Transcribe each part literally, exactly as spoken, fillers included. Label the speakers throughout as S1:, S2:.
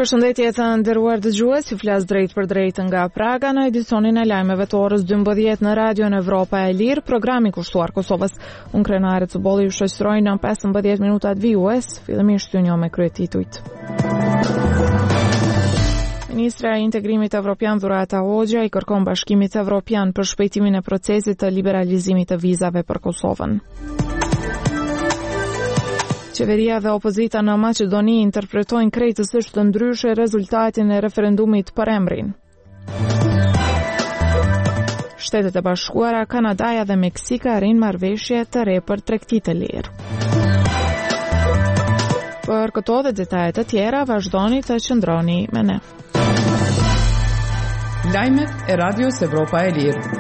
S1: Përshëndetje të nderuar dëgjues, ju flas drejt për drejt nga Praga në edicionin e lajmeve të orës dymbëdhjetë në Radion Evropa e Lirë, programi kushtuar Kosovës. Unë Krenare Cubolli ju shoqëroj në pesëmbëdhjetë minutat vijues, fillimisht ju njoh me kryetitujt. Ministra e Integrimit Evropian Dhurata Hoxha i kërkon Bashkimit Evropian për shpejtimin e procesit të liberalizimit të vizave për Kosovën. Qeveria dhe opozita në Maqedoni interpretojnë krejtësisht të ndryshe rezultatin e referendumit për emrin. Shtetet e Bashkuara, Kanadaja dhe Meksika arrin marrëveshje të re për tregti të lirë. Për këto dhe detajet të tjera, vazhdoni të qëndroni me ne.
S2: Lajmet e Radios Evropa e Lirë.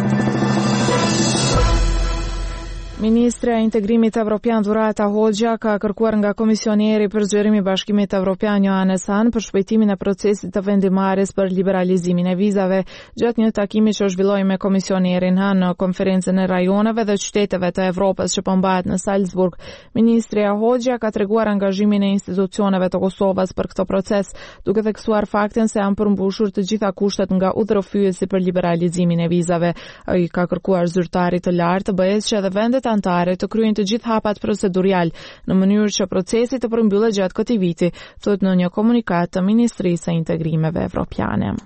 S1: Ministra e Integrimit Evropian Dhurata Hoxha ka kërkuar nga Komisionieri për Zgjerimi i Bashkimit Evropian Johannes Hahn për shpejtimin e procesit të vendimarrjes për liberalizimin e vizave gjatë një takimi që zhvilloi me Komisionerin Hahn në konferencën e rajoneve dhe qyteteve të Evropës që po mbahet në Salzburg. Ministria Hoxha ka treguar angazhimin e institucioneve të Kosovës për këtë proces, duke theksuar faktin se janë përmbushur të gjitha kushtet nga udhërofyesi për liberalizimin e vizave. Ai ka kërkuar zyrtarit të lartë të B E S që edhe vendet antare të kryejnë të gjithë hapat procedurial në mënyrë që procesi të përmbyllet gjatë këtij viti, thotë në një komunikat të Ministrisë së Integrimeve Evropiane.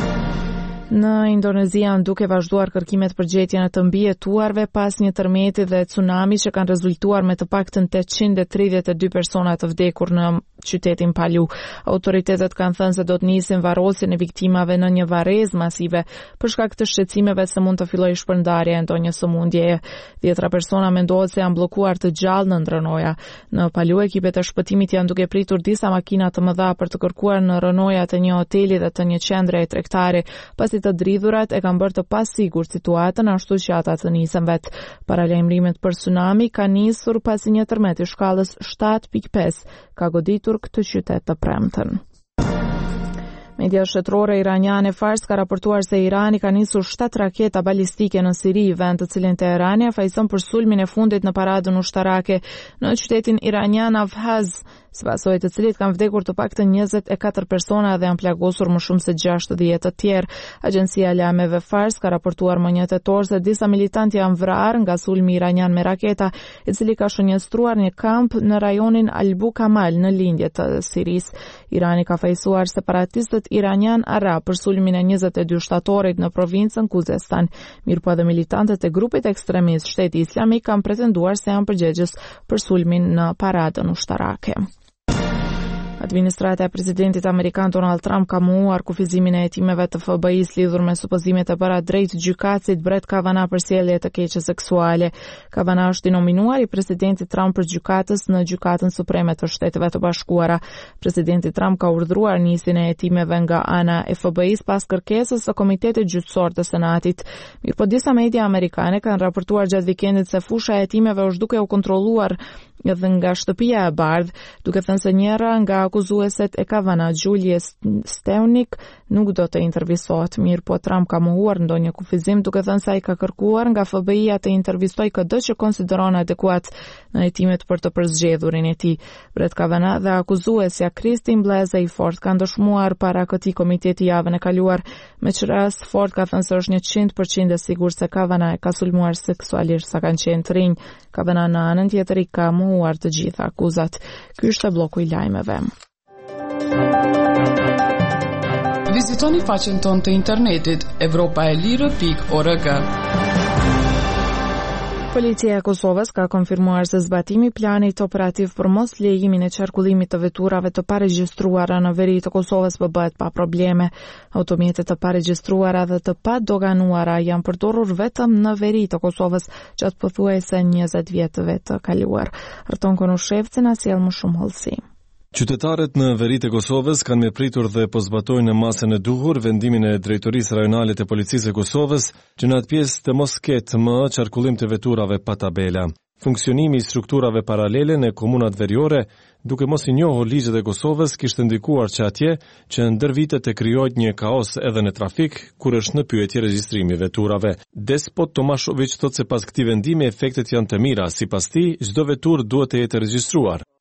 S1: Në Indonezi janë duke vazhduar kërkimet për gjetjen e të mbijetuarve pas një tërmeti dhe tsunami që kanë rezultuar me të paktën tetëqind e tridhjetë e dy persona të vdekur në qytetin Palu. Autoritetet kanë thënë se do të nisin varrosjen e viktimave në një varrezë masive për shkak të shqetësimeve se mund të fillojë shpërndarja e ndonjë sëmundjeje. Dhjetra persona mendohet se janë bllokuar të gjallë në rënoja. Në Palu ekipet e shpëtimit janë duke pritur disa makina të mëdha për të kërkuar në rënojat e një hoteli dhe të një qendre tregtare, pasi të dridhurat e kanë bërë të pasigur situatën ashtu që ata të nisën vet. Paralajmërimet për tsunami kanë nisur pasi një tërmet i shkallës shtatë pikë pesë ka goditur këtë qytet të premten. Media shtetërore iraniane Fars ka raportuar se Irani ka nisur shtatë raketa balistike në Siri, vend të cilin Teherani afajson për sulmin e fundit në paradën ushtarake në qytetin iranian Avhaz, sipas së të cilit kanë vdekur të paktën njëzet e katër persona dhe janë plagosur më shumë se gjashtëdhjetë të tjerë. Agjencia e lajmeve Fars ka raportuar më një tetor se disa militantë janë vrarë nga sulmi iranian me raketa, i cili ka shënjestruar një kamp në rajonin Albu Kamal në lindje të Siris. Irani ka fajsuar separatistët iranian arab për sulmin e njëzet e dy shtatorit në provincën Kuzestan. Mirëpo edhe militantët e grupit ekstremist Shteti Islamik kanë pretenduar se janë përgjegjës për sulmin në paradën ushtarake. Administrata e presidentit amerikan Donald Trump ka mohuar kufizimin e hetimeve të F B I-s lidhur me supozimet e bëra drejt gjykatësit Brett Kavanaugh për sjellje të keqe seksuale. Kavanaugh është i nominuar i presidentit Trump për gjykatës në Gjykatën Supreme të Shteteve të Bashkuara. Presidenti Trump ka urdhëruar nisjen e hetimeve nga ana e F B I-s pas kërkesës së Komitetit Gjyqësor të Senatit. Mirëpo disa media amerikane kanë raportuar gjatë vikendit se fusha e hetimeve është duke u kontrolluar edhe nga shtëpia e bardhë, duke thënë se njëra nga akuzueset e Kavanaugh, Julie Stewnik, nuk do të intervistohet. Mirë po Trump ka mohuar ndonjë kufizim, duke thënë se ai ka kërkuar nga F B I-ja të intervistoj çdo që konsideron adekuat në hetimet për të përzgjedhurin e tij. Brett Kavanaugh dhe akuzuesja Christine Blasey Ford kanë dëshmuar para këtij komiteti javën e kaluar, me që rast Ford ka thënë se është njëqind përqind e sigurt se Kavanaugh e ka sulmuar seksualisht sa kanë qenë të rinj. Kavanaugh në anën tjetër i ka mohuar të gjitha akuzat. Ky është bloku i lajmeve.
S2: Vizitoni faqen tonë të internetit evropaelire pikë org.
S1: Policia e Kosovës ka konfirmuar se zbatimi i planit operativ për mos lejimin e qarkullimit të veturave të paregjistruara në veri të Kosovës po bëhet pa probleme. Automjetet të paregjistruara dhe të padoganuara janë përdorur vetëm në veri të Kosovës gjatë pothuajse njëzet vjetëve të kaluar. Arton Konushevci na sjell më shumë hollësi.
S3: Qytetarët në veritë e Kosovës kanë me pritur dhe po zbatojnë në masën e duhur vendimin e Drejtorisë Rajonale të Policisë e Kosovës që në atë pjesë të mos ketë më qarkullim të veturave pa tabela. Funksionimi i strukturave paralele në komunat veriore, duke mos i njohur ligjet e Kosovës, kishte ndikuar që atje që ndër vitet e krijohet një kaos edhe në trafik kur është në pyetje regjistrimi i veturave. Despot Tomashović thotë se pas këtij vendimi efektet janë të mira, sipas tij çdo veturë duhet të jetë regjistruar.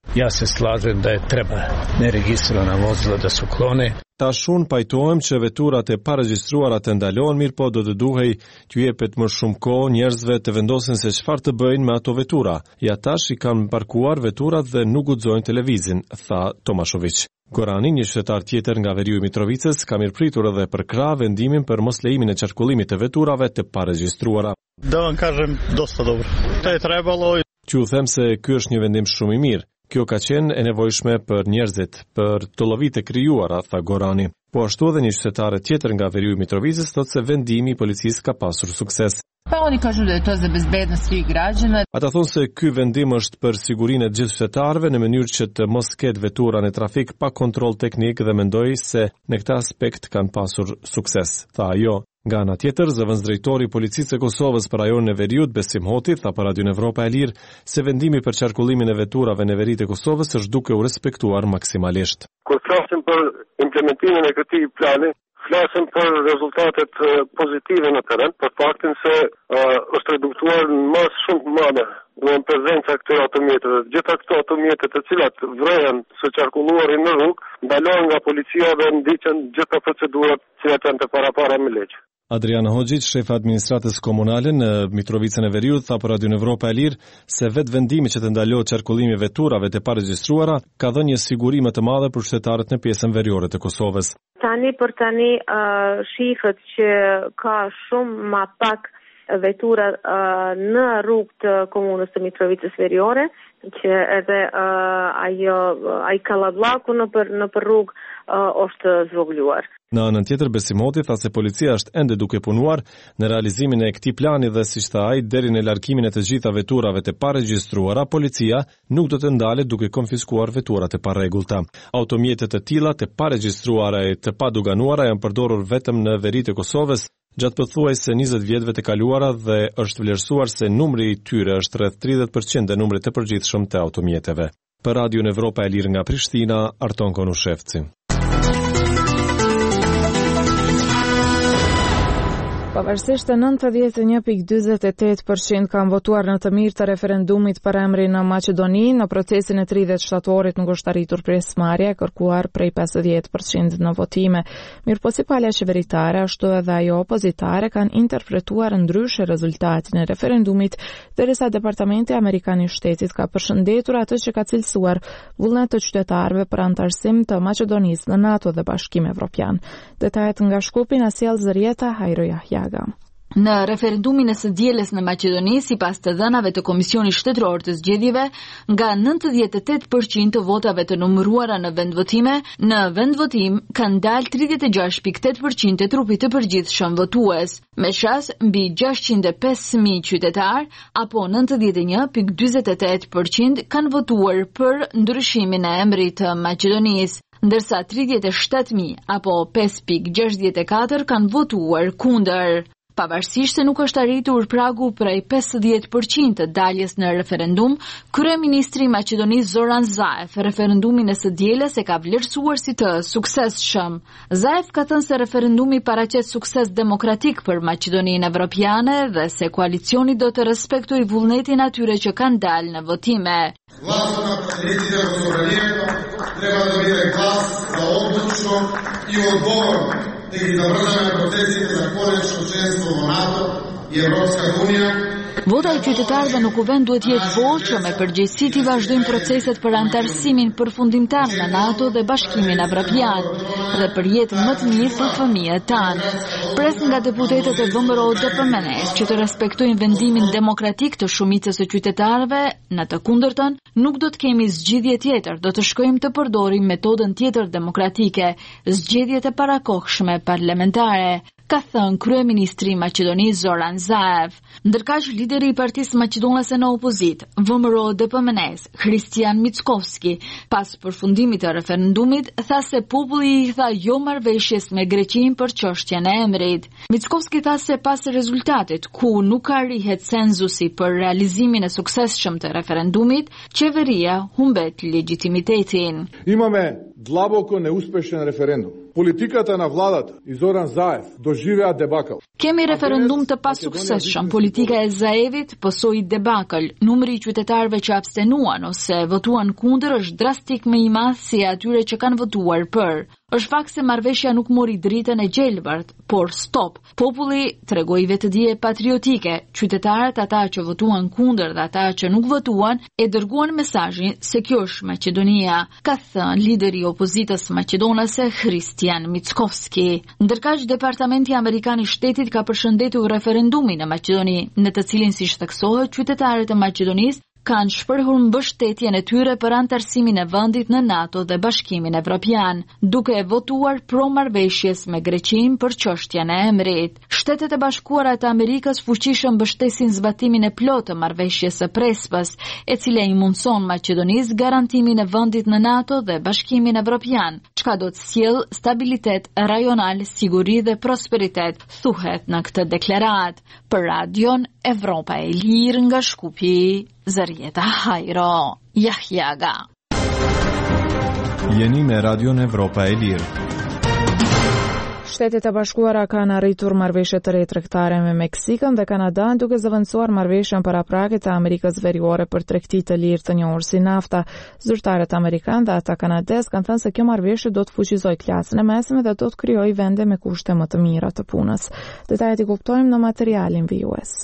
S4: Ja se slažem da je treba neregistrovana vozila da su klone.
S3: Tash unë pajtohem që veturat e paregjistruara të ndalohen, mirë po do të duhej t'ju jepet më shumë kohë njerëzve të vendosin se çfarë të bëjnë me ato vetura. Ja tash i kanë parkuar veturat dhe nuk guxojnë televizin, tha Tomashović. Gorani, një qytetar tjetër nga Veriu i Mitrovicës, ka mirëpritur edhe për krah vendimin për mos lejimin e qarkullimit të veturave të paregjistruara.
S5: Da vam kažem dosta dobro. To je trebalo.
S3: Që u them se ky është një vendim shumë i mirë. Kjo ka qenë e nevojshme për njerëzit, për të llovitë e krijuara, tha Gorani. Po ashtu edhe një qytetare tjetër nga Veriu i Mitrovicës thotë se vendimi i policisë ka pasur sukses.
S6: Pa oni kažu da je to za bezbednost svih građana.
S3: Ata thonë se ky vendim është për sigurinë e gjithë qytetarëve në mënyrë që të mos ketë vetura në trafik pa kontroll teknik dhe mendoj se në këtë aspekt kanë pasur sukses, tha ajo. Nga ana tjetër, zëvendësdrejtori i policisë së Kosovës për rajonin e Veriut, Besim Hoti, tha për Radion Evropa e Lirë se vendimi për qarkullimin e veturave në veritë e Kosovës është duke u respektuar maksimalisht.
S7: Kur flasim për implementimin e këtij plani, flasim për rezultatet pozitive në terren, për faktin se uh, është reduktuar në masë shumë të madhe në prezenca këtyre automjeteve. Gjitha këto automjete të cilat vrehen së qarkulluarin në rrugë, ndalohen nga policia dhe ndiqen gjitha procedurat që janë të parapara me ligj.
S3: Adriana Hoxhić, shef administratës komunale në Mitrovicën e Veriut, tha për Radion Evropa e Lirë se vetë vendimi që të ndalohet qarkullimi i veturave të paregjistruara ka dhënë një siguri më të madhe për qytetarët në pjesën veriore të Kosovës.
S8: Tani për tani uh, shifët që ka shumë ma pak vetura uh, në rrugë të komunës të Mitrovicës Veriore, që edhe uh, ajo ai kallallaku në për në për rrugë uh, është zvogëluar.
S3: Në anën tjetër, Besim Hoti tha se policia është ende duke punuar në realizimin e këtij plani dhe siç tha ai, deri në largimin e të gjitha veturave të paregjistruara, policia nuk do të ndalet duke konfiskuar veturat e parregullta. Automjetet të tilla të paregjistruara e të paduganuara janë përdorur vetëm në veritë e Kosovës gjatë pothuajse njëzet vjetëve të kaluara dhe është vlerësuar se numri i tyre është rreth tridhjetë përqind e numrit të përgjithshëm të automjeteve. Për Radion Evropa e Lirë nga Prishtina, Arton Konushevci.
S1: Pavarësisht e nëntëdhjetë e një pikë dyzet e tetë përqind kanë votuar në të mirë të referendumit për emrin në Maqedoni, në procesin e tridhjetë shtatorit nuk është arritur pjesëmarrja e kërkuar prej pesëdhjetë përqind në votime. Mirëposipala qeveritare ashtu edhe ajo opozitare kanë interpretuar ndryshe rezultatin e referendumit, derisa Departamenti Amerikan i Shtetit ka përshëndetur atë që ka cilësuar vullnet të qytetarëve për antarësim të Maqedonisë në NATO dhe Bashkimin Evropian. Detajet nga Shkupi na sjell Zërieta Hajro Yahya.
S9: Në referendumin e së dielës në Maqedoni, sipas të dhënave të Komisionit Shtetëror të Zgjedhjeve, nga nëntëdhjetë e tetë përqind të votave të numëruara në vendvotime, në vendvotim kanë dalë tridhjetë e gjashtë pikë tetë përqind të trupit të përgjithshëm votues, me shas mbi gjashtëqind e pesë mijë qytetar, apo nëntëdhjetë e një pikë dyzet e tetë përqind kanë votuar për ndryshimin e emrit të Maqedonisë, ndërsa tridhjetë e shtatë mijë apo pesë pikë gjashtëdhjetë e katër kanë votuar kundër. Pavarësisht se nuk është arritur pragu prej pesëdhjetë përqind të daljes në referendum, kryeministri i Maqedonisë Zoran Zaev referendumin e së dielës e ka vlerësuar si të suksesshëm. Zaev ka thënë se referendumi paraqet sukses demokratik për Maqedoninë Evropiane dhe se koalicioni do të respektojë vullnetin atyre që kanë dalë në votime.
S10: Гласът на потребителите в собранието трябва да биде глас за odlučno i odgovorno да ги завършаме процесите за конечно членство во НАТО и Европска унија.
S9: Vota e qytetarëve në kuvend duhet jetë votë që me përgjegjësi të vazhdojnë proceset për antarësimin përfundimtar në NATO dhe Bashkimin Evropian dhe për jetën më të mirë për fëmijët tanë. Pres nga deputetët e V M R O D P M N S që të respektojnë vendimin demokratik të shumicës së qytetarëve, në të kundërtën nuk do të kemi zgjidhje tjetër, do të shkojmë të përdorim metodën tjetër demokratike, zgjedhjet e parakohshme parlamentare, ka thënë kryeministri i Maqedonisë Zoran Zaev. Ndërkaq lideri i Partisë Maqedonase në opozit, V M R O D P M N S, Hristijan Mickovski, pas përfundimit të referendumit, tha se populli i tha jo marrëveshjes me Greqinë për çështjen e emrit. Mickovski tha se pas rezultatit ku nuk arrihet censusi për realizimin e suksesshëm të referendumit, qeveria humbet legitimitetin.
S11: Imame dlaboko neuspešan referendum.
S10: Политиката на владата и Зоран Заев доживеа дебакал.
S9: Kemi referendum të pasuksesshëm, politika e Zaevit pësoi debakël. Numri i qytetarëve që abstenuan ose votuan kundër është drastik më i madh se atyre që kanë votuar për. Është fakt se marrëveshja nuk mori dritën e gjelbërt, por stop. Populli tregoi vetëdije patriotike. Qytetarët, ata që votuan kundër dhe ata që nuk votuan, e dërguan mesazhin se kjo është Maqedonia, ka thënë lideri i opozitës maqedonase Hristijan Mickovski. Ndërkaq departamenti amerikan i shtetit ka përshëndetur referendumin në Maqedoni, në të cilin si shteksohet qytetarët e Maqedonisë kanë shprehur mbështetjen e tyre për antarësimin e vendit në NATO dhe Bashkimin Evropian, duke votuar pro marrëveshjes me Greqinë për çështjen e emrit. Shtetet e Bashkuara të Amerikës fuqishëm mbështesin zbatimin e plotë të marrëveshjes së Prespës, e cila i mundson Maqedonisë garantimin e vendit në NATO dhe Bashkimin Evropian, çka do të sjellë stabilitet rajonal, siguri dhe prosperitet, thuhet në këtë deklaratë. Për Radion Evropa e Lirë nga Shkupi, Zarieta Hajro, Jahjaga.
S3: Jeni me Radion Evropa e Lirë.
S1: Shtetet e Bashkuara kanë arritur marrëveshje të re tregtare me Meksikën dhe Kanadan, duke zëvendësuar marrëveshjen paraprake të Amerikës Veriore për tregti të lirë të njohur si NAFTA. Zyrtarët amerikanë dhe ata kanadez kanë thënë se kjo marrëveshje do të fuqizojë klasën e mesme dhe do të krijojë vende me kushte më të mira të punës. Detajet i kuptojmë në materialin vijues.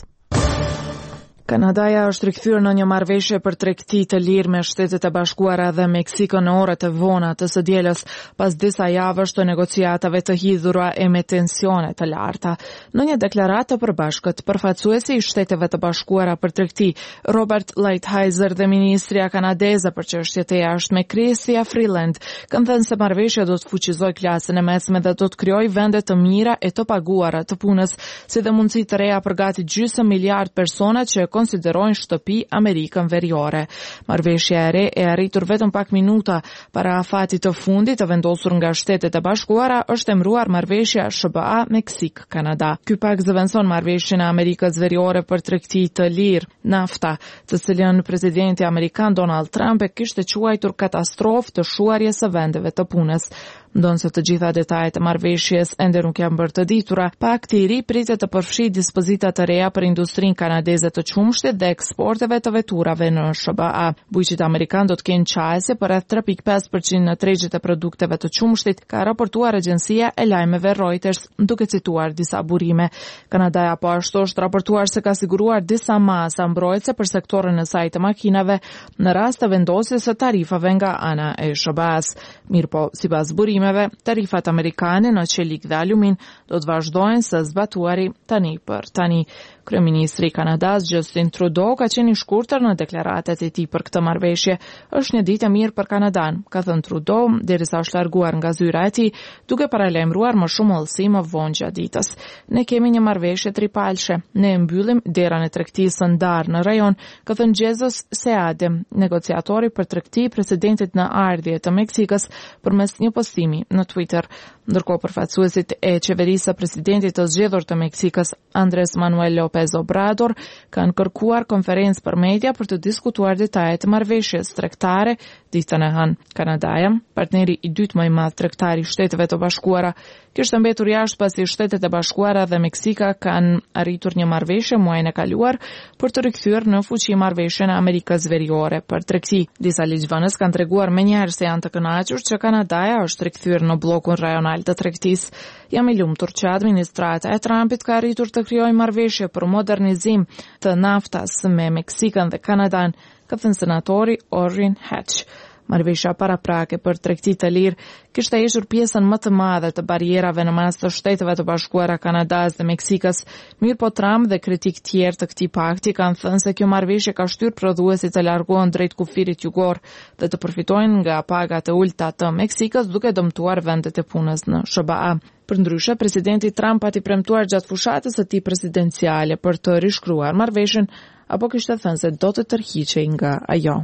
S1: Kanadaja është rikthyer në një marrëveshje për tregti të lirë me Shtetet e Bashkuara dhe Meksikën në orët e vona të së dielës, pas disa javësh të negociatave të hidhura e me tensione të larta. Në një deklaratë të përbashkët, përfaqësuesi i Shteteve të Bashkuara për tregti, Robert Lighthizer dhe ministria kanadeze për çështjet e jashtme, Chrystia Freeland, kanë thënë se marrëveshja do të fuqizojë klasën e mesme dhe do të krijojë vende të mira e të paguara të punës, si dhe mundësi të reja për gati gjysmë miliard persona që konsiderojnë shtëpi Amerikën Veriore. Marrëveshja e re e arritur vetëm pak minuta para afatit të fundit të vendosur nga Shtetet e Bashkuara është emëruar marrëveshja S B A Meksik Kanada. Ky pak zëvendëson marrëveshjen e Amerikës Veriore për tregti të lirë NAFTA, të cilën presidenti amerikan Donald Trump e kishte quajtur katastrofë të shuarjes së vendeve të punës. Ndonë se të gjitha detajet e marrëveshjes ende nuk janë bërë të ditura, pakti i ri pritet të përfshijë dispozita të reja për industrinë kanadeze të qumshtit dhe eksporteve të veturave në S B A. Bujqit amerikan do të kenë qajse për rreth tre pikë pesë përqind në tregjet e produkteve të qumshtit, ka raportuar agjencia e lajmeve Reuters, duke cituar disa burime. Kanadaja po ashtu është raportuar se ka siguruar disa masa mbrojtëse për sektorin e saj të makinave në rast të vendosjes së tarifave nga ana e S B A-s. Mirpo, sipas burimeve, tarifat amerikane në qelik dhe alumin do të vazhdojnë së zbatuari tani për tani. Kryeministri i Kanadas Justin Trudeau ka qenë i shkurtër në deklaratat e tij për këtë marrëveshje. Është një ditë e mirë për Kanadan, ka thënë Trudeau, derisa është larguar nga zyra e tij, duke paralajmëruar më shumë hollësi më vonë gjatë ditës. Ne kemi një marrëveshje tripalshe. Ne e mbyllim derën e tregtisë së ndarë në rajon, ka thënë Jesus Seadem, negociatori për tregti i presidentit në ardhje të Meksikës, përmes një postimi në Twitter. Ndërkohë, përfaqësuesit e qeverisë së presidentit të zgjedhur të Meksikës, Andrés Manuel López Obrador, kanë kërkuar konferencë për media për të diskutuar detajet e marrëveshjes tregtare ditën e hënë. Kanadaja, partneri i dytë më i madh tregtar i Shteteve të Bashkuara, kishte mbetur jashtë pasi Shtetet e Bashkuara dhe Meksika kanë arritur një marrëveshje muajin e kaluar për të rikthyer në fuqi marrëveshjen e Amerikës Veriore për tregti. Disa ligjvënës kanë treguar menjëherë se janë të kënaqur që Kanadaja është rikthyer në bllokun rajonal të tregtisë. Jam i lumtur që administrata e Trumpit ka arritur të krijojë marrëveshje për modernizim të NAFTA-s me Meksikën dhe Kanadan, ka thënë senatori Orrin Hatch. Marrëveshja paraprake për tregti të lirë kishte hequr pjesën më të madhe të barierave në mes të Shteteve të Bashkuara, Kanadas dhe Meksikës. Mirë po Trump dhe kritik tjerë të këtij pakti kanë thënë se kjo marrëveshje ka shtyrë prodhuesit të largohen drejt kufirit jugor dhe të përfitojnë nga pagat e ulta të Meksikës, duke dëmtuar vendet e punës në S B A. Përndryshe, presidenti Trump pati premtuar gjatë fushatës së tij presidenciale për të rishkruar marrëveshjen, apo kishte thënë se do të tërhiqej nga ajo.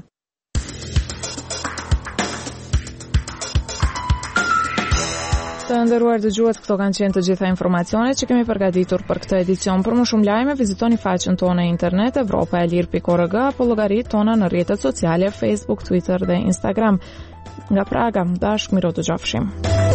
S1: Të nderuar dëgjues, këto kanë qenë të gjitha informacionet që kemi përgatitur për këtë edicion. Për më shumë lajme, vizitoni faqen tonë e internet evropa e lirë pikë org apo llogaritë tona në rrjetet sociale Facebook, Twitter dhe Instagram. Nga Praga, bashkë miro të gjafshim.